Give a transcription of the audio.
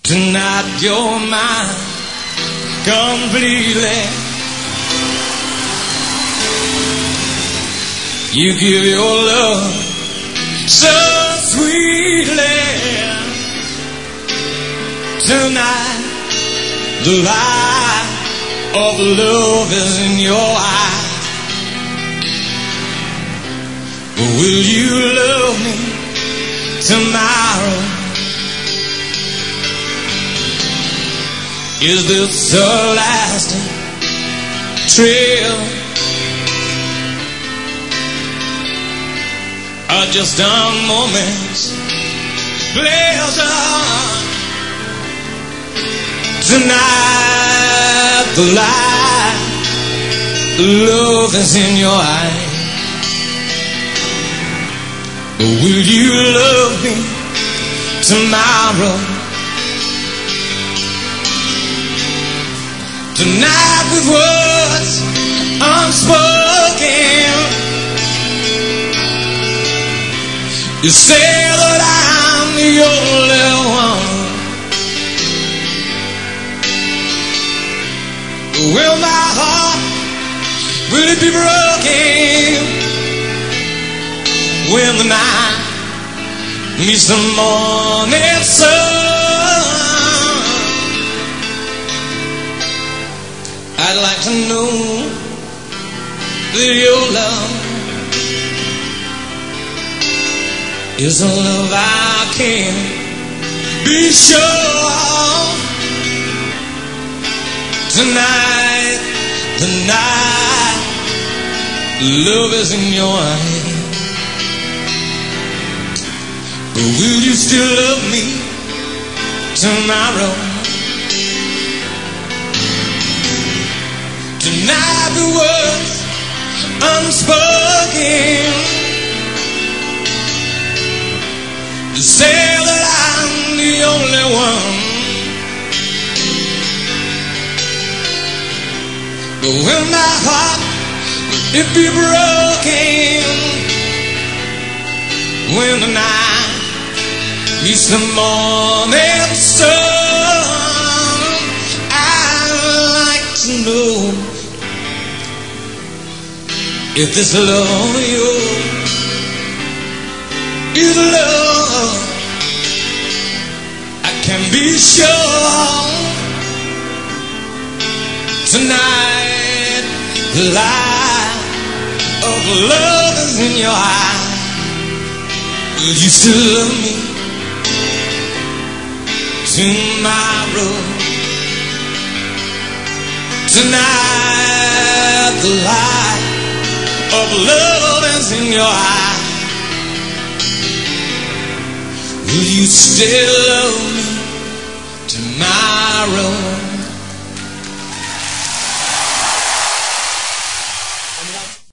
Tonight you're mine completely. You give your love so sweetly. Tonight the light of love is in your eye. Will you love me tomorrow? Is this the last trail, or just a moment's pleasure? Tonight the light, love is in your eyes. But will you love me tomorrow? Tonight with words unspoken, you say that I'm the only one. Will my heart, will it be broken when the night meets the morning sun? I'd like to know that your love is a love I can't be sure of. Tonight, the night, love is in your eyes. But will you still love me tomorrow? Tonight the words unspoken, you say that I'm the only one. But will my heart, will it be broken when the night meets the morning sun? I'd like to know if this love of yours is love. I can be sure tonight the light of love is in your eyes. Will you still love me tomorrow? Tonight the light of love is in your eye. Will you still love me tomorrow?